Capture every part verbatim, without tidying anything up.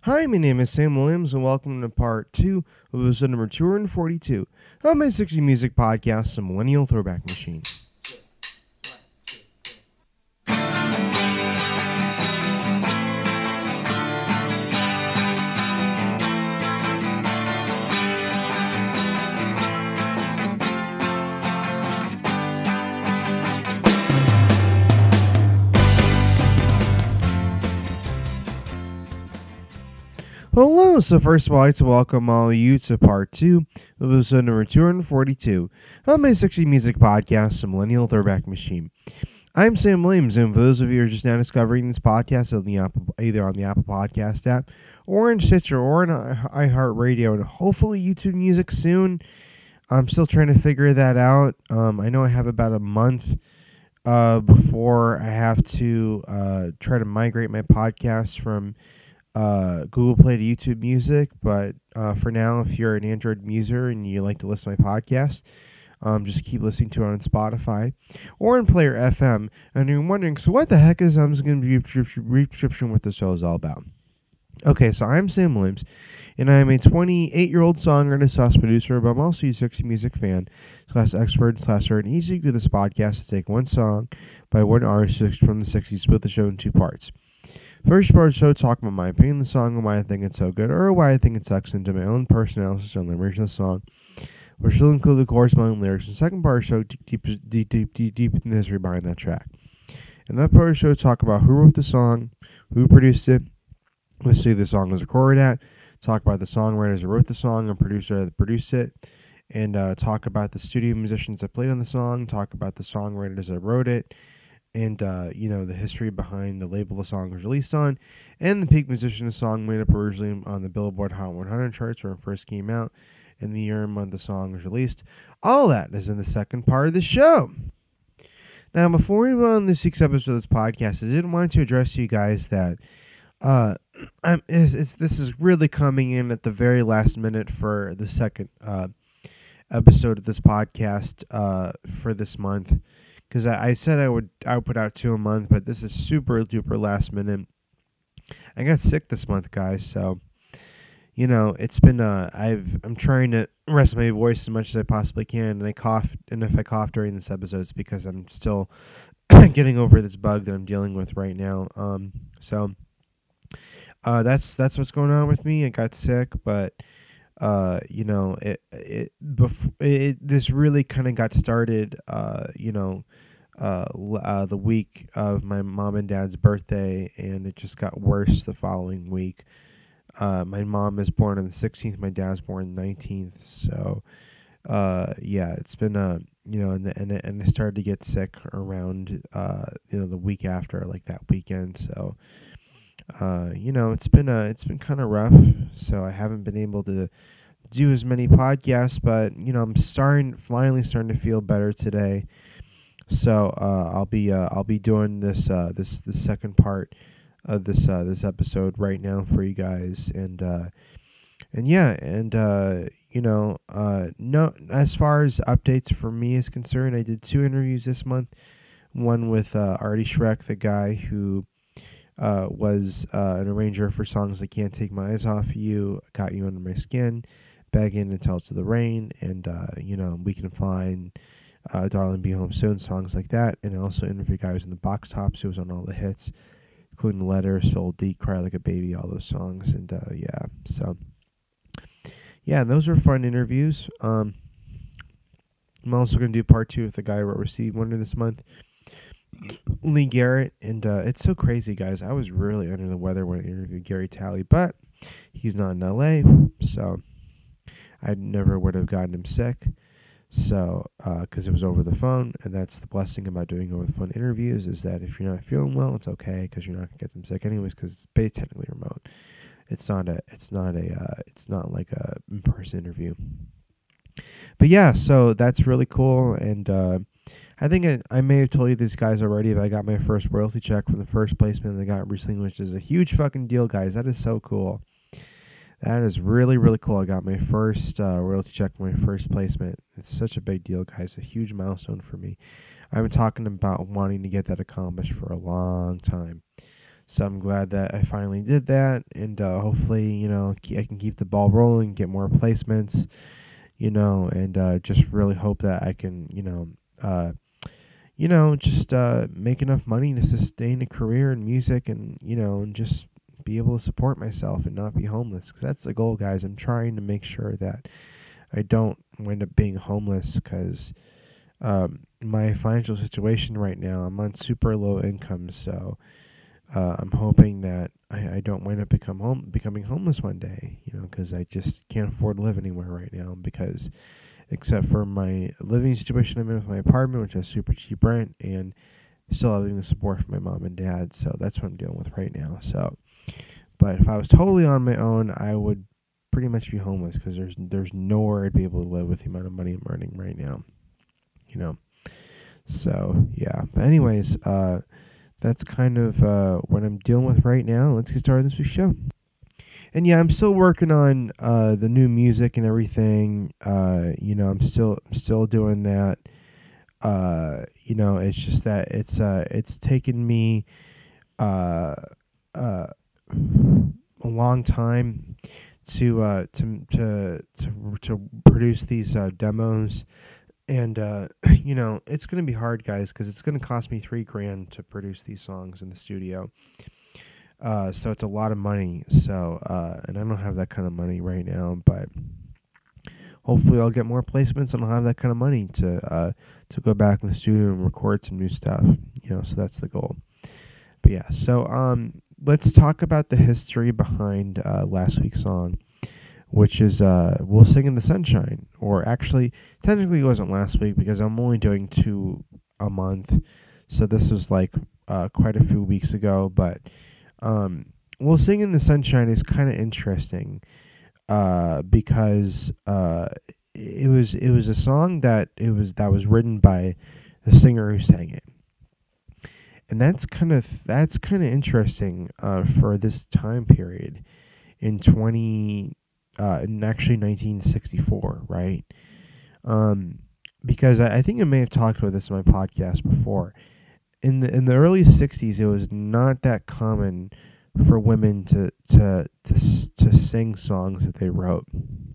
Hi, my name is Sam Williams, and welcome to part two of episode number two hundred forty-two of my sixty Music Podcast, The Millennial Throwback Machine. Hello, so first of all, I'd like to welcome all of you to part two of episode number two hundred forty-two of my sixty Music Podcast, The Millennial Throwback Machine. I'm Sam Williams, and for those of you who are just now discovering this podcast on the Apple, either on the Apple Podcast app, or in Stitcher, or in iHeartRadio, and hopefully YouTube Music soon. I'm still trying to figure that out. Um, I know I have about a month uh, before I have to uh, try to migrate my podcast from Uh, Google Play to YouTube Music, but uh, for now, if you're an Android user and you like to listen to my podcast, um, just keep listening to it on Spotify or in Player F M. And you're wondering, so what the heck is I'm going to be prescription what this show is all about? Okay, so I'm Sam Williams, and I'm a twenty-eight-year-old songwriter slash producer, but I'm also a sixty music fan slash expert slash nerd. And easy to do this podcast to take one song by one artist from the sixties, split the show in two parts. First part of the show, talk about my opinion of the song and why I think it's so good, or why I think it sucks, into my own personal analysis on the original song, which will include the corresponding lyrics. And the second part of the show, deep, deep, deep, deep, deep, deep in the history behind that track. And that part of the show, talk about who wrote the song, who produced it, what city the song was recorded at, talk about the songwriters that wrote the song and producer that produced it, and uh, talk about the studio musicians that played on the song, talk about the songwriters that wrote it, and, uh, you know, the history behind the label the song was released on, and the peak musician the song made up originally on the Billboard Hot one hundred charts when it first came out, and the year and month the song was released. All that is in the second part of the show. Now, before we move on to this week's episode of this podcast, I did want to address to you guys that uh, I'm, it's, it's, this is really coming in at the very last minute for the second uh, episode of this podcast uh, for this month. Because I, I said I would I would put out two a month, but this is super duper last minute. I got sick this month, guys, so you know it's been uh I've I'm trying to rest my voice as much as I possibly can, and I cough, and if I cough during this episode, it's because I'm still getting over this bug that I'm dealing with right now. Um, so uh, that's that's what's going on with me. I got sick, but. Uh, you know, it it, bef- it this really kind of got started. Uh, you know, uh, uh, the week of my mom and dad's birthday, and it just got worse the following week. Uh, my mom is born on the sixteenth. My dad's born on the nineteenth. So, uh, yeah, it's been uh, you know, and the, and it, and I started to get sick around uh, you know, the week after, like that weekend. So. Uh, you know, it's been uh, it's been kind of rough, so I haven't been able to do as many podcasts, but, you know, I'm starting, finally starting to feel better today, so uh, I'll be uh, I'll be doing this uh, this the second part of this uh, this episode right now for you guys, and uh, and yeah, and uh, you know, uh, no, as far as updates for me is concerned, I did two interviews this month, one with uh, Artie Schreck, the guy who Uh, was uh, an arranger for songs like Can't Take My Eyes Off You, Got You Under My Skin, Begging and Tell It to the Rain, and, uh, you know, We Can Fly, uh, Darling Be Home Soon, songs like that. And I also interviewed guys in the Box Tops who was on all the hits, including Letters, Soul Deep, Cry Like a Baby, all those songs. And, uh, yeah, so, yeah, those were fun interviews. Um, I'm also going to do part two with the guy who wrote Receive Wonder this month. Lee Garrett, and uh, it's so crazy, guys. I was really under the weather when I interviewed Gary Talley, but he's not in L A, so I never would have gotten him sick. So, because uh, it was over the phone, and that's the blessing about doing over the phone interviews, is that if you're not feeling well, it's okay, because you're not gonna get them sick anyways, because it's based technically remote. It's not a, it's not a, uh, it's not like a in-person interview. But yeah, so that's really cool, and uh, I think I, I may have told you these guys already, but I got my first royalty check from the first placement I got recently, which is a huge fucking deal, guys. That is so cool. That is really, really cool. I got my first uh, royalty check for my first placement. It's such a big deal, guys. A huge milestone for me. I've been talking about wanting to get that accomplished for a long time. So I'm glad that I finally did that, and uh, hopefully, you know, I can keep the ball rolling, get more placements, you know, and uh, just really hope that I can, you know, uh, you know, just uh, make enough money to sustain a career in music, and you know, and just be able to support myself and not be homeless. Because that's the goal, guys. I'm trying to make sure that I don't wind up being homeless, because um, my financial situation right now, I'm on super low income, so uh, I'm hoping that I, I don't wind up become home becoming homeless one day. You know, because I just can't afford to live anywhere right now, because except for my living situation I'm in with my apartment, which has super cheap rent, and still having the support from my mom and dad. So that's what I'm dealing with right now. So, but if I was totally on my own, I would pretty much be homeless, because there's there's nowhere I'd be able to live with the amount of money I'm earning right now. You know. So yeah. But anyways, uh, that's kind of uh, what I'm dealing with right now. Let's get started this week's show. And yeah, I'm still working on uh, the new music and everything. Uh, you know, I'm still still doing that. Uh, you know, it's just that it's uh, it's taken me uh, uh, a long time to uh, to to to to produce these uh, demos, and uh, you know, it's gonna be hard, guys, because it's gonna cost me three grand to produce these songs in the studio. Uh, so it's a lot of money. So, uh, and I don't have that kind of money right now, but hopefully I'll get more placements and I'll have that kind of money to, uh, to go back in the studio and record some new stuff, you know, so that's the goal. But yeah, so, um, let's talk about the history behind, uh, last week's song, which is, uh, We'll Sing in the Sunshine, or actually, technically it wasn't last week because I'm only doing two a month. So this was like, uh, quite a few weeks ago, but, Um, well, Sing in the Sunshine is kind of interesting, uh, because uh, it was it was a song that it was that was written by the singer who sang it, and that's kind of that's kind of interesting uh, for this time period in twenty uh, in actually nineteen sixty-four, right? Um, because I, I think I may have talked about this in my podcast before. In the in the early sixties, it was not that common for women to to to to sing songs that they wrote.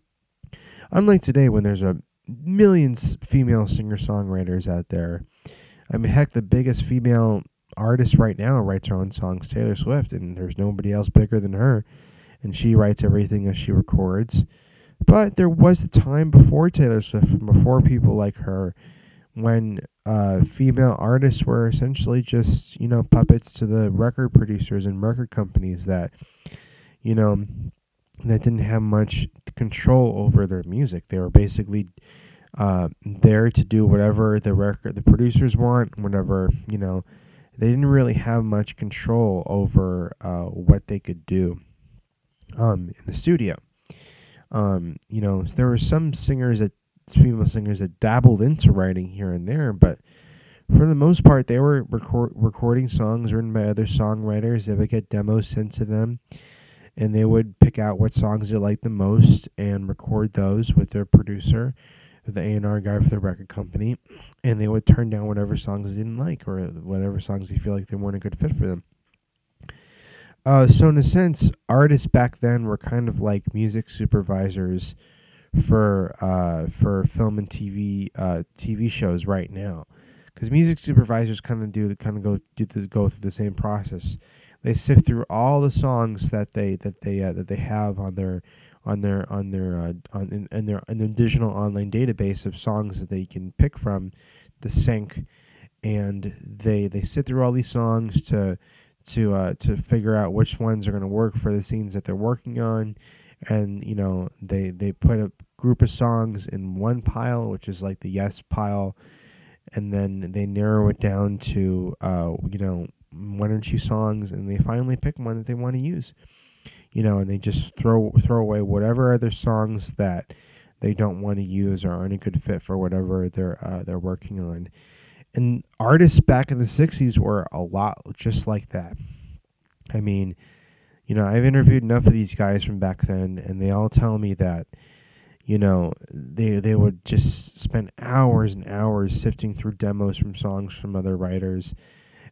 Unlike today, when there's a millions female singer songwriters out there. I mean, heck, the biggest female artist right now writes her own songs, Taylor Swift, and there's nobody else bigger than her, and she writes everything as she records. But there was a time before Taylor Swift, before people like her, when uh, female artists were essentially just, you know, puppets to the record producers and record companies that, you know, that didn't have much control over their music. They were basically uh, there to do whatever the record, the producers want, whatever, you know, they didn't really have much control over uh, what they could do um, in the studio. Um, you know, there were some singers that female singers that dabbled into writing here and there, but for the most part, they were record, recording songs written by other songwriters. They would get demos sent to them, and they would pick out what songs they liked the most and record those with their producer, the A and R guy for the record company, and they would turn down whatever songs they didn't like or whatever songs they feel like they weren't a good fit for them. Uh, so in a sense, artists back then were kind of like music supervisors for uh, for film and T V uh, T V shows right now, because music supervisors kind of do the kind of go do the, go through the same process. They sift through all the songs that they that they uh, that they have on their on their on their uh, on in, in their in their digital online database of songs that they can pick from the sync, and they they sit through all these songs to to uh, to figure out which ones are going to work for the scenes that they're working on. And, you know, they, they put a group of songs in one pile, which is like the yes pile, and then they narrow it down to, uh, you know, one or two songs, and they finally pick one that they want to use. You know, and they just throw throw away whatever other songs that they don't want to use or aren't a good fit for whatever they're uh, they're working on. And artists back in the sixties were a lot just like that. I mean, you know, I've interviewed enough of these guys from back then, and they all tell me that, you know, they they would just spend hours and hours sifting through demos from songs from other writers,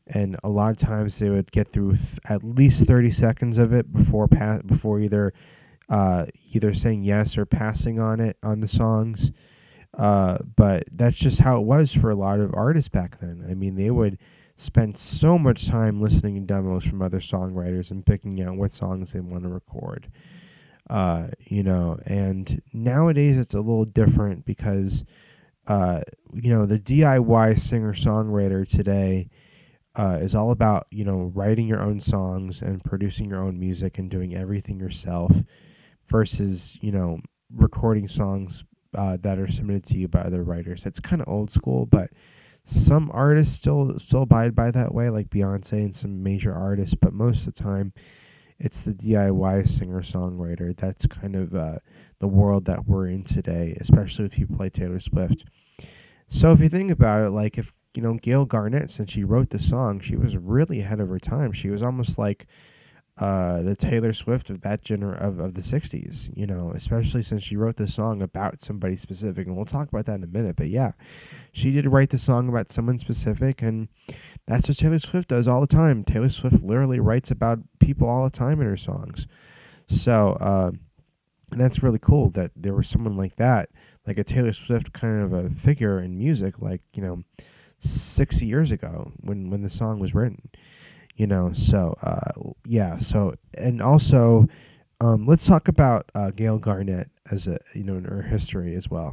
and a lot of times they would get through th- at least thirty seconds of it before pa- before either uh, either saying yes or passing on it on the songs. Uh, but that's just how it was for a lot of artists back then. I mean, they would spend so much time listening to demos from other songwriters and picking out what songs they want to record. Uh, you know, and nowadays it's a little different because, uh, you know, the D I Y singer-songwriter today uh, is all about, you know, writing your own songs and producing your own music and doing everything yourself versus, you know, recording songs uh, that are submitted to you by other writers. That's kind of old school, but some artists still still abide by that way, like Beyonce and some major artists, but most of the time it's the D I Y singer-songwriter. That's kind of uh, the world that we're in today, especially with people like Taylor Swift. So if you think about it, like if, you know, Gail Garnett, since she wrote the song, she was really ahead of her time. She was almost like uh, the Taylor Swift of that gener- of, of the sixties, you know, especially since she wrote the song about somebody specific. And we'll talk about that in a minute. But yeah, she did write the song about someone specific, and that's what Taylor Swift does all the time. Taylor Swift literally writes about people all the time in her songs. So, uh, and that's really cool that there was someone like that, like a Taylor Swift kind of a figure in music, like, you know, six years ago when, when the song was written, you know. So, uh, yeah. So, and also, um, let's talk about uh, Gail Garnett as a, you know, in her history as well.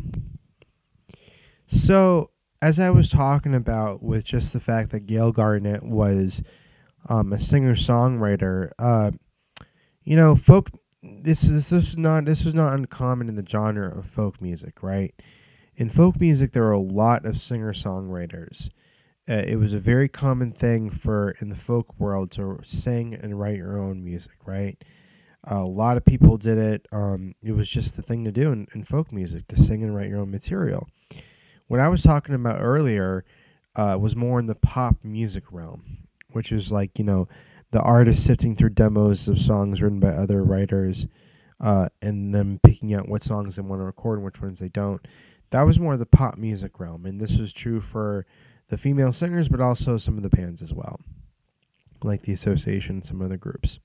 So, as I was talking about with just the fact that Gail Garnett was um, a singer-songwriter, uh, you know, folk. This is this is not this is not uncommon in the genre of folk music, right? In folk music, there are a lot of singer-songwriters. Uh, it was a very common thing for in the folk world to sing and write your own music, right? Uh, a lot of people did it. Um, it was just the thing to do in, in folk music, to sing and write your own material. What I was talking about earlier uh, was more in the pop music realm, which is like, you know, the artist sifting through demos of songs written by other writers uh, and them picking out what songs they want to record and which ones they don't. That was more the pop music realm, and this was true for the female singers, but also some of the bands as well, like the Association and some other groups.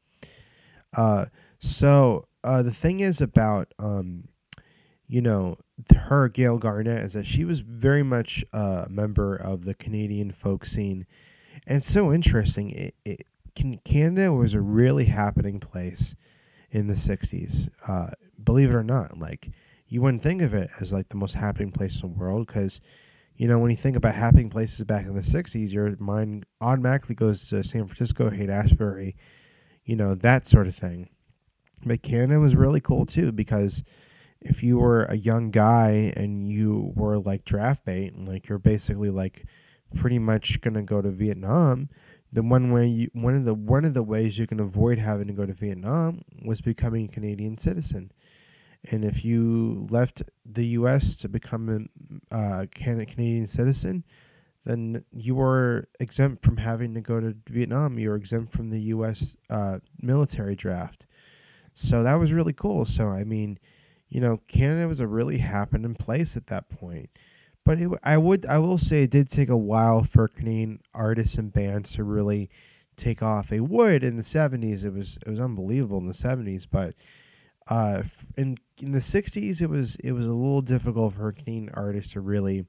Uh, so uh, the thing is about... Um, you know, her, Gail Garnett, is that she was very much a member of the Canadian folk scene. And it's so interesting. It, it, Canada was a really happening place in the sixties. Uh, believe it or not, like, you wouldn't think of it as, like, the most happening place in the world because, you know, when you think about happening places back in the sixties, your mind automatically goes to San Francisco, Haight-Ashbury, you know, that sort of thing. But Canada was really cool, too, because if you were a young guy and you were like draft bait and like you're basically like pretty much gonna go to Vietnam, then one way you, one of the one of the ways you can avoid having to go to Vietnam was becoming a Canadian citizen. And if you left the U S to become a uh, Canadian citizen, then you were exempt from having to go to Vietnam. You were exempt from the U S uh, military draft. So that was really cool. So I mean, you know, Canada was a really happening place at that point. But it, I would, I will say, it did take a while for Canadian artists and bands to really take off. They would in the seventies. It was, it was unbelievable in the seventies. But uh, in in the sixties, it was, it was a little difficult for Canadian artists to really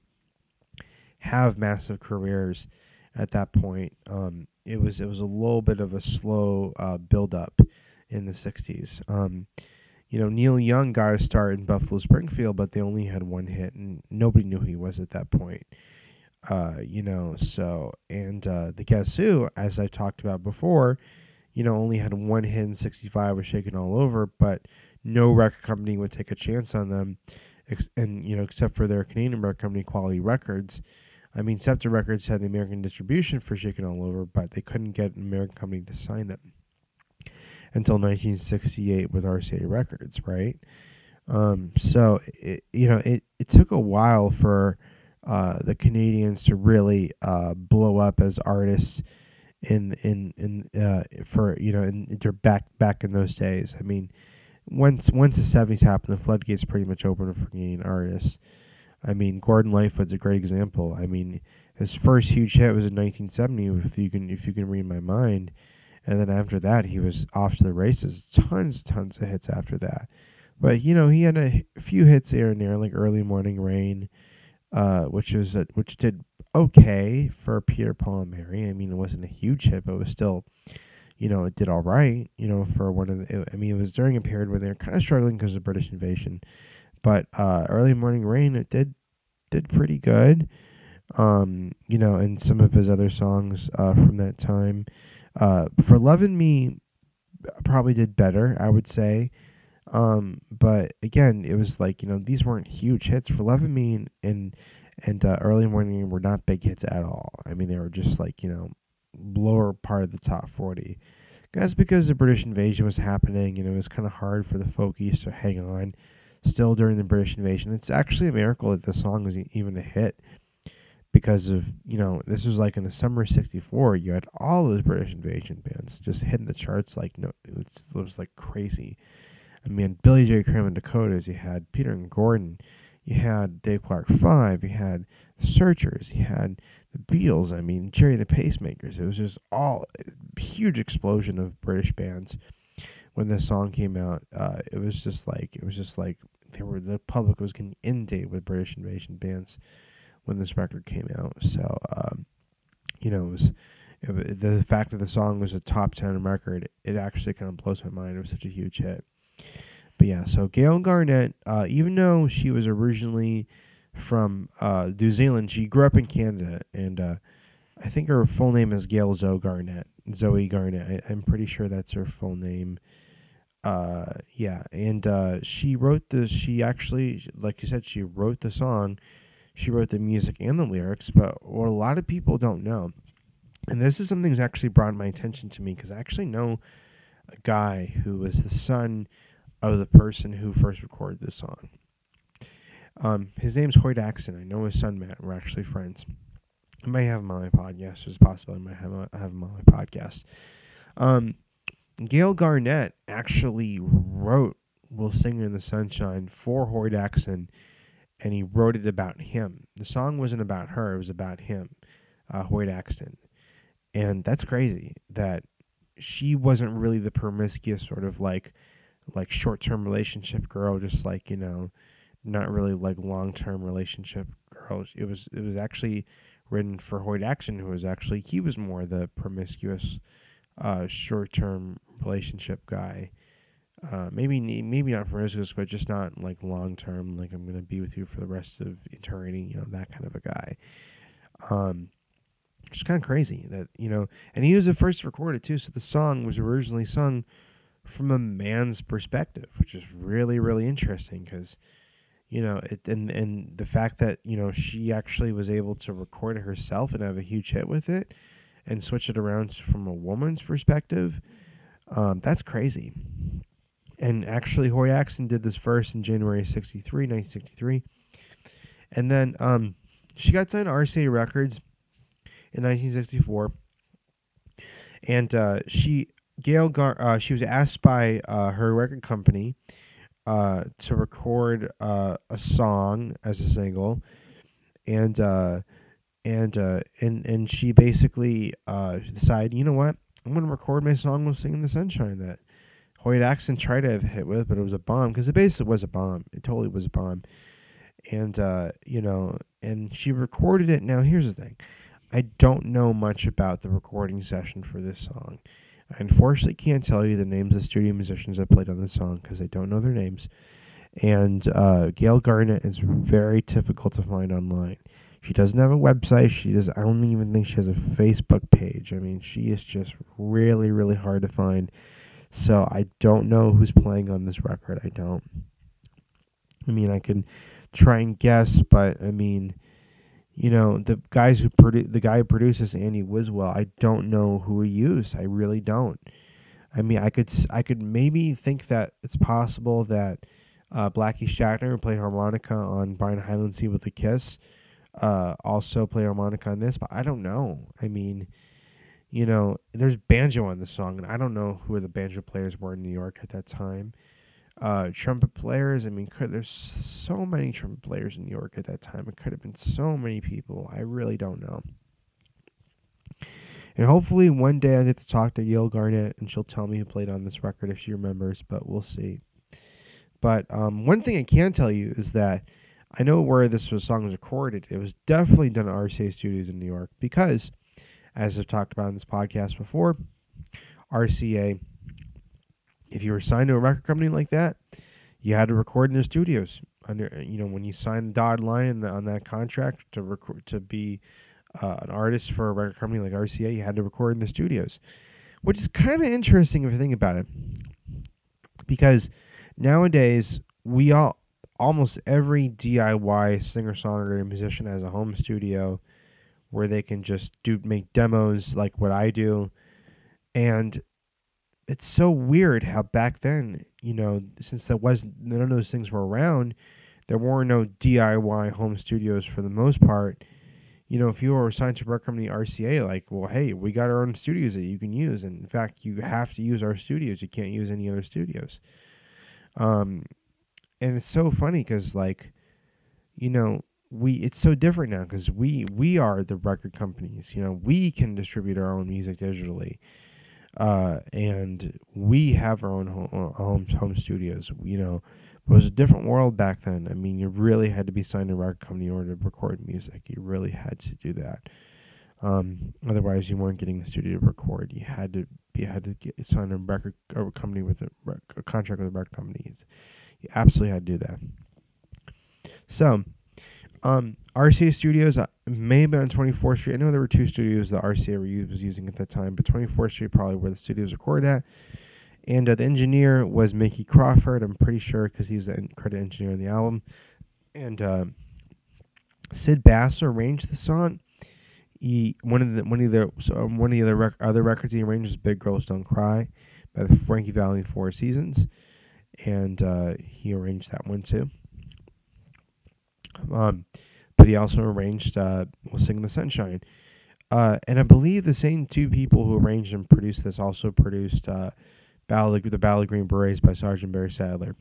have massive careers at that point. Um, it was, it was a little bit of a slow uh, build up in the sixties. Um, You know, Neil Young got a start in Buffalo Springfield, but they only had one hit, and nobody knew who he was at that point. Uh, you know, so, and uh, the Guess Who, as I talked about before, you know, only had one hit in sixty-five, was Shaking All Over, but no record company would take a chance on them, ex- and, you know, except for their Canadian record company, Quality Records. I mean, Scepter Records had the American distribution for Shaking All Over, but they couldn't get an American company to sign them until nineteen sixty-eight with R C A Records, right? Um, so, it, you know, it, it took a while for uh, the Canadians to really uh, blow up as artists in in in uh, for you know in, in back back in those days. I mean, once once the seventies happened, the floodgates pretty much opened for Canadian artists. I mean, Gordon Lightfoot's a great example. I mean, His first huge hit was in nineteen seventy. If you can, if you can read my mind, and then after that, he was off to the races. Tons, tons of hits after that. But you know, he had a, h- few hits here and there, like Early Morning Rain, uh, which was a, which did okay for Peter, Paul, and Mary. I mean, it wasn't a huge hit, but it was still, you know, it did all right. You know, for one of the, I mean, it was during a period where they were kind of struggling because of British invasion. But uh, Early Morning Rain, it did did pretty good. Um, you know, and some of his other songs uh, from that time. Uh, for Lovin' Me, probably did better, I would say. Um, but again, it was like, you know, these weren't huge hits. For Lovin' Me and and, and uh, Early Morning were not big hits at all. I mean, they were just like, you know, lower part of the top forty. That's because the British invasion was happening, and it was kind of hard for the folkies to hang on still during the British invasion. It's actually a miracle that the song was e- even a hit because of, you know, this was like in the summer of sixty-four, you had all those British invasion bands just hitting the charts like, no, it's, it was like crazy. I mean, Billy J. Graham and Dakotas, you had Peter and Gordon, you had Dave Clark Five, you had the Searchers, you had the Beatles, I mean, Jerry and the Pacemakers. It was just all a huge explosion of British bands when this song came out. Uh, it was just like, it was just like, they were, the public was getting inundated with British invasion bands when this record came out. So, um, you know, it was, it, the fact that the song was a top ten record, it actually kind of blows my mind. It was such a huge hit. But yeah, so Gail Garnett, uh, even though she was originally from uh, New Zealand, she grew up in Canada, and uh, I think her full name is Gail Zoe Garnett. Zoe Garnett. I, I'm pretty sure that's her full name. Uh, yeah, and uh, she wrote the. She actually, like you said, she wrote the song. She wrote the music and the lyrics. But what a lot of people don't know, and this is something that's actually brought my attention to me, because I actually know a guy who was the son of the person who first recorded this song. Um, his name's Hoyt Axton. I know his son Matt. We're actually friends. I might have him on my podcast. There's a possibility I might have, have him on my podcast. Um, Gail Garnett actually wrote "We'll Sing in the Sunshine" for Hoyt Axton, and he wrote it about him. The song wasn't about her; it was about him, uh, Hoyt Axton. And that's crazy that she wasn't really the promiscuous sort of like like short-term relationship girl, just like, you know, not really like long-term relationship girl. It was it was actually written for Hoyt Axton, who was actually, he was more the promiscuous uh, short-term relationship guy. Uh, maybe maybe not promiscuous, but just not like long-term, like I'm going to be with you for the rest of eternity, you know, that kind of a guy. Um, it's kind of crazy that, you know, and he was the first to record it too, so the song was originally sung from a man's perspective, which is really, really interesting, because, you know, it and and the fact that, you know, she actually was able to record it herself and have a huge hit with it and switch it around from a woman's perspective, um, that's crazy. And actually, Hoyt Axton did this first in January of sixty-three, nineteen sixty-three. And then um, she got signed to R C A Records in nineteen sixty-four. And uh, she, Gail, Gar- uh, she was asked by uh, her record company uh, to record uh, a song as a single. And uh, and uh, and and she basically uh, decided, you know what, I'm going to record my song "We'll Sing in the Sunshine" that Hoyt Axton tried to have hit with, but it was a bomb, because it basically was a bomb. It totally was a bomb. And, uh, you know, and she recorded it. Now, here's the thing. I don't know much about the recording session for this song. I unfortunately can't tell you the names of studio musicians that played on this song, because I don't know their names. And uh, Gail Garnett is very difficult to find online. She doesn't have a website. She does. I don't even think she has a Facebook page. I mean, she is just really, really hard to find. So I don't know who's playing on this record. I don't. I mean, I can try and guess, but I mean, you know, the guys who produ- the guy who produces Andy Wiswell, I don't know who he used. I really don't. I mean, I could I could maybe think that it's possible that uh, Blackie Shatner, who played harmonica on Brian Hyland's "Sea with a Kiss," uh, also played harmonica on this, but I don't know. I mean, you know, there's banjo on the song, and I don't know who the banjo players were in New York at that time. uh, trumpet players. I mean, could, there's so many trumpet players in New York at that time. It could have been so many people. I really don't know. And hopefully one day I get to talk to Yale Garnett and she'll tell me who played on this record if she remembers, but we'll see. But um, one thing I can tell you is that I know where this was, song was recorded. It was definitely done at R C A Studios in New York because, as I've talked about in this podcast before, R C A, if you were signed to a record company like that, you had to record in their studios. Under, you know, when you signed the dotted line in the, on that contract to record to be uh, an artist for a record company like R C A, you had to record in the studios, which is kind of interesting if you think about it, because nowadays we all almost every D I Y singer-songwriter and musician has a home studio where they can just do make demos like what I do. And it's so weird how back then, you know, since there was none of those things were around, there were no D I Y home studios for the most part. You know, if you were signed to a record company R C A, like, well, hey, we got our own studios that you can use. And in fact, you have to use our studios. You can't use any other studios. Um, and it's so funny because, like, you know, we it's so different now because we we are the record companies. You know, we can distribute our own music digitally, uh, and we have our own home home, home studios. You know, it was a different world back then. I mean, you really had to be signed to a record company in order to record music. You really had to do that. Um, otherwise, you weren't getting the studio to record. You had to you had to get signed a record a company with a, rec, a contract with a record company. You absolutely had to do that. So, um, R C A Studios uh, may have been on twenty-fourth Street. I know there were two studios that R C A was using at that time, but twenty-fourth Street probably where the studios recorded at. And uh, the engineer was Mickey Crawford, I'm pretty sure, because he was the en- credit engineer on the album. And uh, Sid Bass arranged the song. He one of the one of the so um, one of the other rec- other records he arranged was "Big Girls Don't Cry" by the Frankie Valli Four Seasons, and uh, he arranged that one too. Um, but he also arranged uh, "We'll Sing in the Sunshine," uh, and I believe the same two people who arranged and produced this also produced uh, "Ballad the Ballad of Green Berets" by Sergeant Barry Sadler.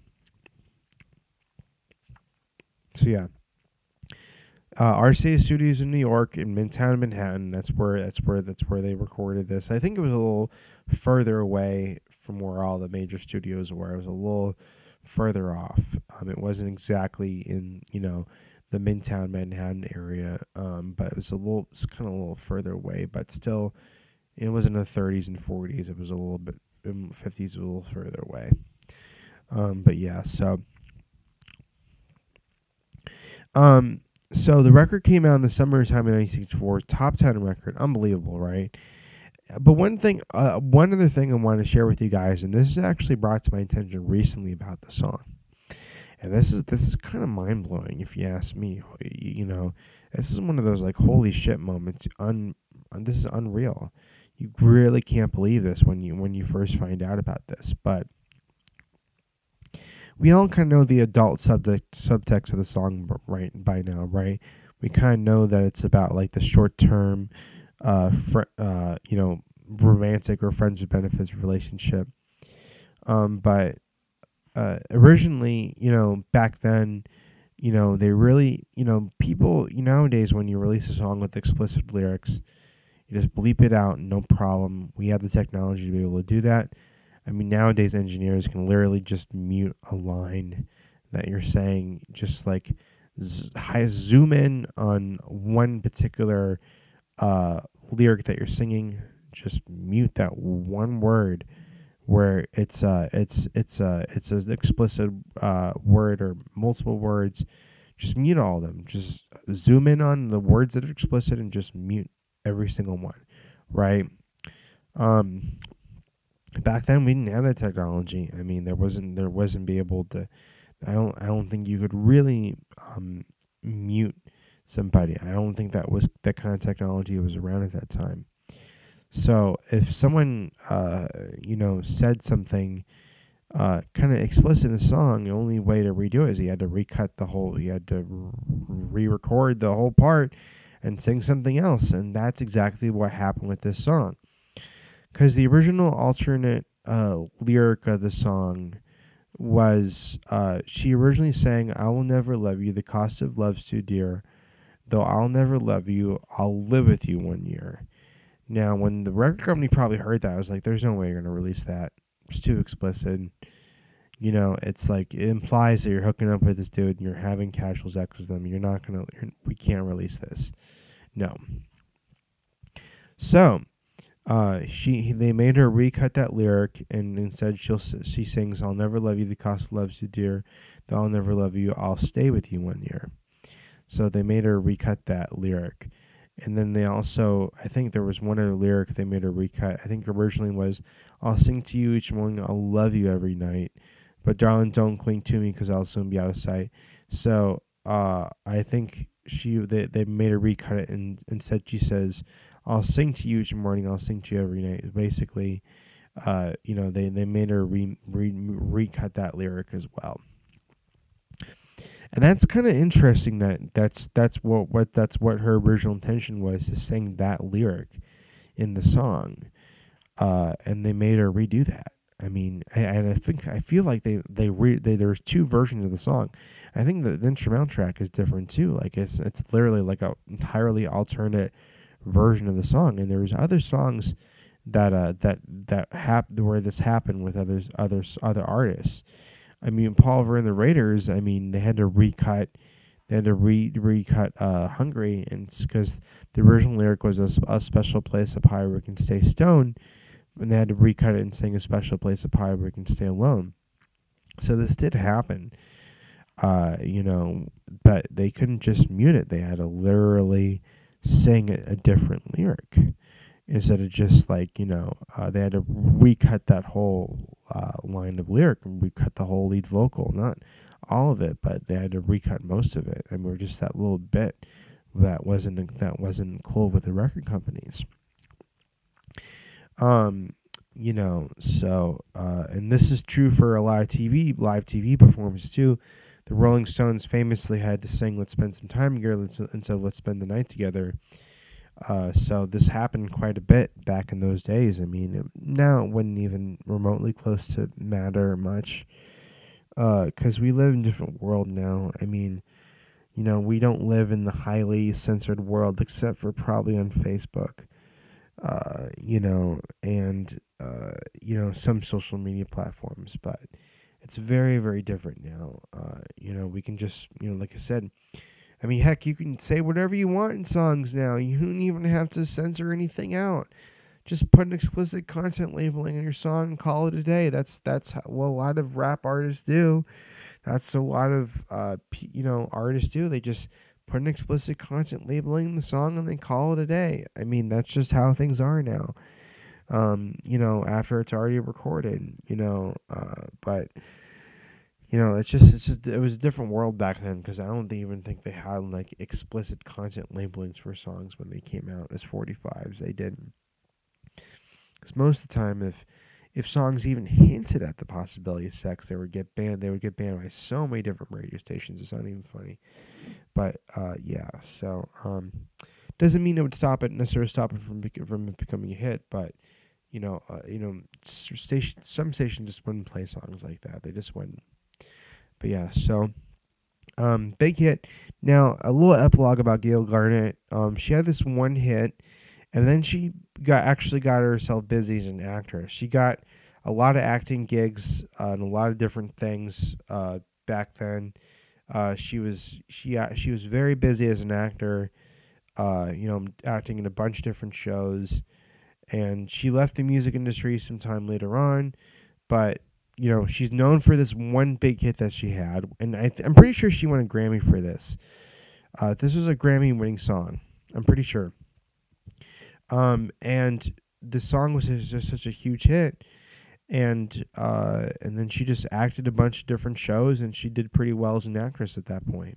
So yeah. Uh, R C A Studios in New York, in Midtown Manhattan. That's where that's where that's where they recorded this. I think it was a little further away from where all the major studios were. It was a little further off. Um, it wasn't exactly in you know the Midtown Manhattan area, um, but it was a little, it's kind of a little further away. But still, it was in the thirties and forties. It was a little bit in fifties, a little further away. Um, but yeah, so. Um. So the record came out in the summertime of nineteen sixty-four, top ten record, unbelievable, right? But one thing, uh, one other thing I want to share with you guys, and this is actually brought to my attention recently about the song, and this is this is kind of mind blowing if you ask me. You know, this is one of those like holy shit moments. Un, this is unreal. You really can't believe this when you when you first find out about this, but. We all kind of know the adult subject subtext of the song right by now, right? We kind of know that it's about like the short-term, uh, fr- uh, you know, romantic or friends with benefits relationship. Um, but uh, originally, you know, back then, you know, they really, you know, people you nowadays when you release a song with explicit lyrics, you just bleep it out, no problem. We have the technology to be able to do that. I mean, nowadays engineers can literally just mute a line that you're saying, just like z- high, zoom in on one particular uh, lyric that you're singing, just mute that one word where it's uh it's it's uh it's an explicit uh word or multiple words. Just mute all of them. Just zoom in on the words that are explicit and just mute every single one, right? Um. Back then, we didn't have that technology. I mean, there wasn't there wasn't be able to. I don't I don't think you could really um, mute somebody. I don't think that was that kind of technology was around at that time. So if someone uh, you know said something uh, kind of explicit in the song, the only way to redo it is he had to recut the whole. He had to re-record the whole part and sing something else, and that's exactly what happened with this song. Because the original alternate uh, lyric of the song was uh, she originally sang "I Will Never Love You, the Cost of Love's Too Dear, though I'll never love you, I'll live with you one year." Now, when the record company probably heard that, I was like, there's no way you're going to release that. It's too explicit. You know, it's like, it implies that you're hooking up with this dude and you're having casual sex with them. You're not going to, we can't release this. No. So, uh, she they made her recut that lyric, and instead she'll she sings, "I'll never love you, the cost of love's too dear, though I'll never love you, I'll stay with you one year." So they made her recut that lyric. And then they also, I think there was one other lyric they made her recut. I think originally was, "I'll sing to you each morning, I'll love you every night, but darling, don't cling to me because I'll soon be out of sight." So uh, I think she they, they made her recut it, and instead she says, "I'll sing to you each morning, I'll sing to you every night." Basically, uh, you know, they, they made her re, re, recut that lyric as well. And that's kind of interesting that that's that's what, what that's what her original intention was, to sing that lyric in the song, uh, and they made her redo that. I mean, I, and I think I feel like they they, re, they there's two versions of the song. I think the, the instrumental track is different too. Like it's it's literally like a entirely alternate version of the song, and there's other songs that uh that that hap- where this happened with others others other artists. I mean, Paul Ver and the Raiders, I mean, they had to recut, they had to re recut uh, "Hungry," and because the original lyric was a, a special place up high where we can stay stoned, and they had to recut it and sing "A special place up high where we can stay alone." So this did happen, uh, you know, but they couldn't just mute it. They had to literally sing a, a different lyric. Instead of just like, you know, uh, they had to recut that whole uh, line of lyric and recut the whole lead vocal. Not all of it, but they had to recut most of it. And we're just that little bit that wasn't that wasn't cool with the record companies. Um, you know, so uh, and this is true for a lot of T V live T V performances too. The Rolling Stones famously had to sing "Let's Spend Some Time Together" instead of "Let's Spend the Night Together." Uh, so this happened quite a bit back in those days. I mean, it, now it wouldn't even remotely close to matter much, because uh, we live in a different world now. I mean, you know, we don't live in the highly censored world, except for probably on Facebook, uh, you know, and, uh, you know, some social media platforms, but it's very, very different now. Uh, you know, we can just, you know, like I said, I mean, heck, you can say whatever you want in songs now. You don't even have to censor anything out. Just put an explicit content labeling in your song and call it a day. That's that's what a lot of rap artists do. That's a lot of uh, p- you know artists do. They just put an explicit content labeling in the song and they call it a day. I mean, that's just how things are now. Um, you know, after it's already recorded. You know, uh, but. You know, it's just it's just it was a different world back then, because I don't even think they had like explicit content labelings for songs when they came out as forty-fives. They didn't, because most of the time, if if songs even hinted at the possibility of sex, they would get banned. They would get banned by so many different radio stations. It's not even funny. But uh, yeah, so um, doesn't mean it would stop it necessarily stop it from bec- from becoming a hit, but. You know, uh, you know, station some stations just wouldn't play songs like that. They just wouldn't. But yeah, so um, big hit. Now a little epilogue about Gail Garnett. Um, she had this one hit, and then she got actually got herself busy as an actress. She got a lot of acting gigs uh, and a lot of different things uh, back then. Uh, she was she uh, she was very busy as an actor. Uh, you know, acting in a bunch of different shows, and she left the music industry sometime later on, but. You know, she's known for this one big hit that she had, and I th- I'm pretty sure she won a Grammy for this. Uh, this was a Grammy-winning song. I'm pretty sure. Um, and the song was just such a huge hit, and uh, and then she just acted a bunch of different shows, and she did pretty well as an actress at that point.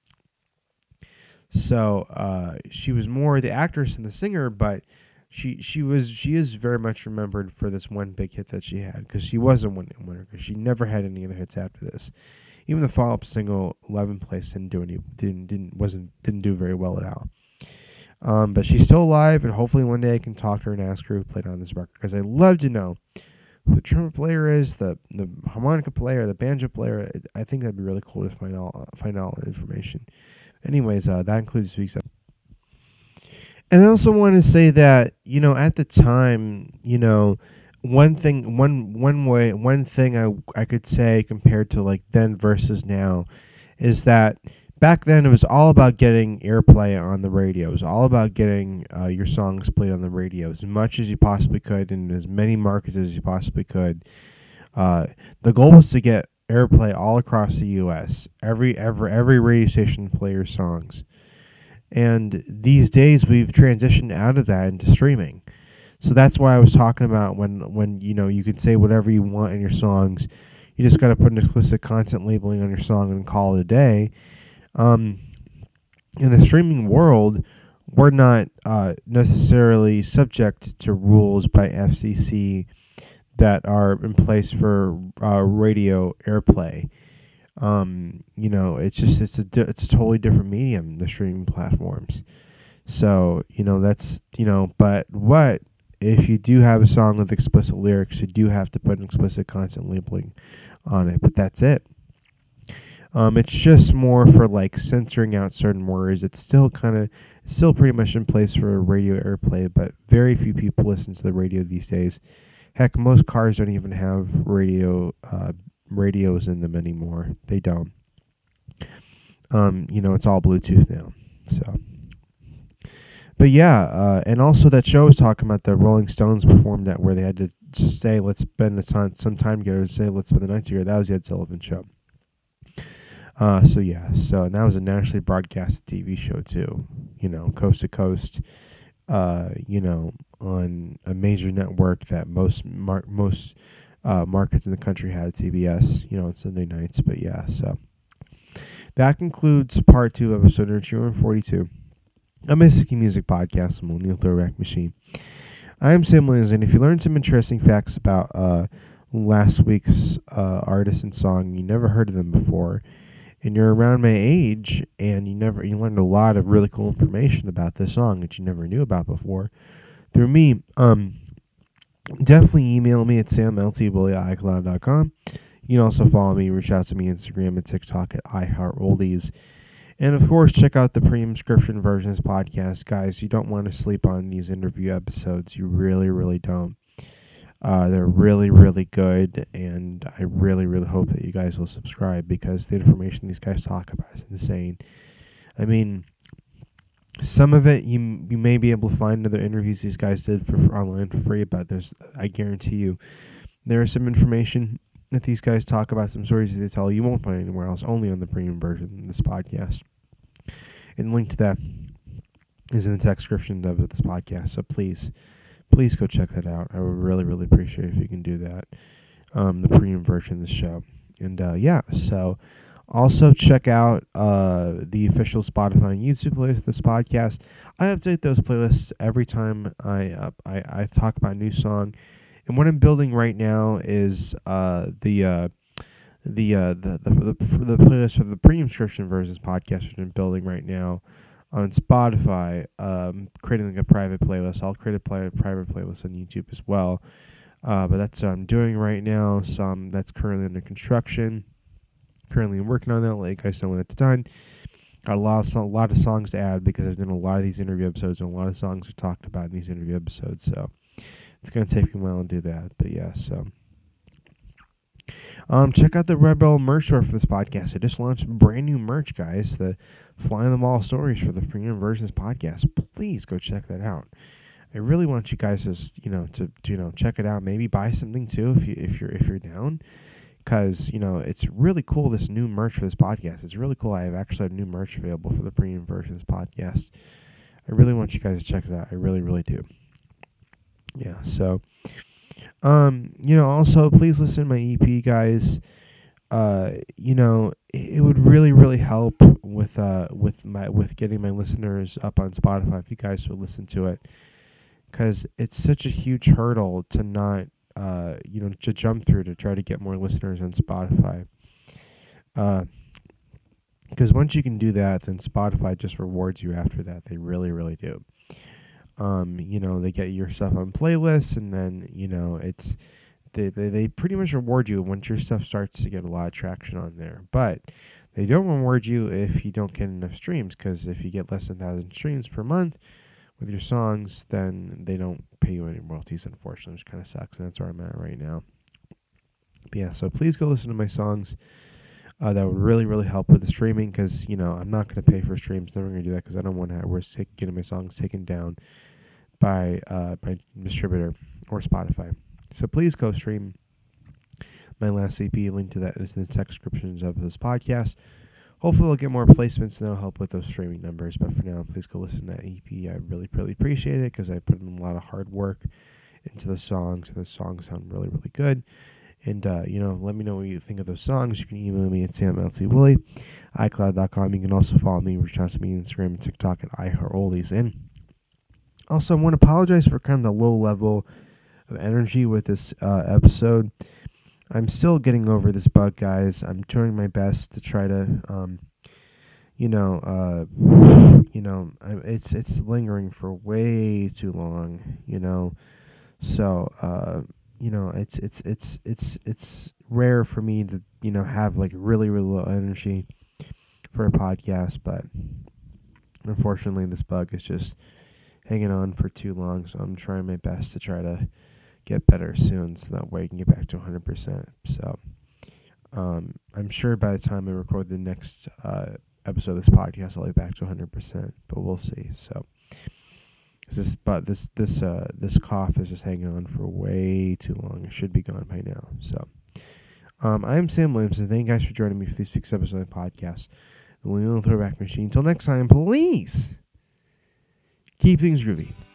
So uh, she was more the actress than the singer, but. She she was she is very much remembered for this one big hit that she had, because she was a one-hit wonder, because she never had any other hits after this. Even the follow-up single eleventh Place didn't do any didn't didn't wasn't didn't do very well at all. Um, but she's still alive, and hopefully one day I can talk to her and ask her who played on this record, because I'd love to know who the trumpet player is, the the harmonica player, the banjo player. I think that'd be really cool to find all find all that information. Anyways, uh, that includes this week's episode. And I also want to say that, you know, at the time, you know, one thing, one one way, one thing I I could say compared to like then versus now, is that back then it was all about getting airplay on the radio. It was all about getting uh, your songs played on the radio as much as you possibly could in as many markets as you possibly could. Uh, the goal was to get airplay all across the U S Every every every radio station play your songs. And these days we've transitioned out of that into streaming. So that's why I was talking about when, when you know, you can say whatever you want in your songs. You just got to put an explicit content labeling on your song and call it a day. Um, in the streaming world, we're not uh, necessarily subject to rules by F C C that are in place for uh, radio airplay. Um, you know, it's just it's a di- it's a totally different medium, the streaming platforms. So, you know, that's, you know, but what if you do have a song with explicit lyrics, you do have to put an explicit content labeling on it, but that's it. Um, it's just more for like censoring out certain words. It's still kind of, still pretty much in place for radio airplay, but very few people listen to the radio these days. Heck, most cars don't even have radio uh, radios in them anymore. They don't. Um, you know, it's all Bluetooth now. So, but yeah, uh, and also that show was talking about the Rolling Stones performed at where they had to just say, let's spend the time, some time together, say, let's spend the night together. That was the Ed Sullivan Show. Uh, so yeah, so and that was a nationally broadcast T V show too, you know, coast to coast, uh, you know, on a major network that most mar- most uh, markets in the country had, C B S, you know, on Sunday nights. But yeah, so that concludes part two of episode two forty-two. I'm a Sicky Music Podcast. I'm Millennial Throwback Machine. I am Sam Williams, and if you learned some interesting facts about uh, last week's uh, artist and song, you never heard of them before, and you're around my age, and you never you learned a lot of really cool information about this song that you never knew about before through me, um, definitely email me at samltbully at icloud dot com. You can also follow me, reach out to me on Instagram and TikTok at iHeartOldies. And of course, check out the premium subscription versions podcast, guys. You don't want to sleep on these interview episodes. You really, really don't. Uh, they're really, really good, and I really, really hope that you guys will subscribe because the information these guys talk about is insane. I mean, some of it you you may be able to find other interviews these guys did for, for online for free, but there's I guarantee you there is some information that these guys talk about, some stories that they tell you won't find anywhere else, only on the premium version of this podcast. And the link to that is in the text description of this podcast, so please, please go check that out. I would really, really appreciate it if you can do that, um, the premium version of the show. And uh, yeah, so also check out uh, the official Spotify and YouTube playlist of this podcast. I update those playlists every time I, uh, I, I talk about a new song. And what I'm building right now is uh, the, uh, the, uh, the the the the playlist for the premium subscription versions podcast, which I'm building right now on Spotify. Um, creating like a private playlist. I'll create a play, private playlist on YouTube as well. Uh, but that's what I'm doing right now. Some that's currently under construction. Currently working on that. Let you guys know when it's done. Got a lot of so- a lot of songs to add because I've done a lot of these interview episodes and a lot of songs are talked about in these interview episodes. So it's going to take me a while to do that, but yeah, so. Um, check out the Rebel merch store for this podcast. I just launched brand new merch, guys. The Fly on the Wall stories for the premium versions podcast. Please go check that out. I really want you guys to, you know, to, to you know, check it out. Maybe buy something too if you if you're if you're down, because you know it's really cool. This new merch for this podcast. It's really cool. I have actually have new merch available for the premium versions podcast. I really want you guys to check it out. I really, really do. Yeah, so, um, you know, also, please listen to my E P, guys. Uh, you know, it, it would really, really help with, uh, with my, with getting my listeners up on Spotify if you guys would listen to it. Because it's such a huge hurdle to not, uh, you know, to jump through to try to get more listeners on Spotify. Uh, because once you can do that, then Spotify just rewards you after that. They really, really do. Um, you know, they get your stuff on playlists, and then, you know, it's They, they they pretty much reward you once your stuff starts to get a lot of traction on there. But they don't reward you if you don't get enough streams, because if you get less than one thousand streams per month with your songs, then they don't pay you any royalties, unfortunately, which kind of sucks, and that's where I'm at right now. But yeah, so please go listen to my songs. Uh, that would really, really help with the streaming, because, you know, I'm not going to pay for streams. I'm never going to do that, because I don't want to have we're take, getting my songs taken down by uh, by distributor or Spotify. So please go stream my last E P. Link to that is in the text descriptions of this podcast. Hopefully I'll get more placements, and that'll help with those streaming numbers. But for now, please go listen to that E P. I really, really appreciate it, because I put in a lot of hard work into the songs. The songs sound really, really good. And, uh, you know, let me know what you think of those songs. You can email me at samlcwilly, icloud dot com. You can also follow me, reach out to me on Instagram and TikTok at iHeartOldies. And also, I want to apologize for kind of the low level of energy with this uh, episode. I'm still getting over this bug, guys. I'm doing my best to try to, um, you know, uh, you know, I, it's it's lingering for way too long, you know. So, uh, you know, it's it's it's it's it's rare for me to, you know, have like really really low energy for a podcast, but unfortunately, this bug is just hanging on for too long. So I'm trying my best to try to get better soon, so that way I can get back to one hundred percent. So um, I'm sure by the time I record the next uh, episode of this podcast, I'll be back to one hundred percent. But we'll see. So. This, but this this uh this cough is just hanging on for way too long. It should be gone by now. So, um, I'm Sam Williamson. Thank you guys for joining me for this week's episode of the podcast, The Millennial Throwback Machine. Until next time, please keep things groovy.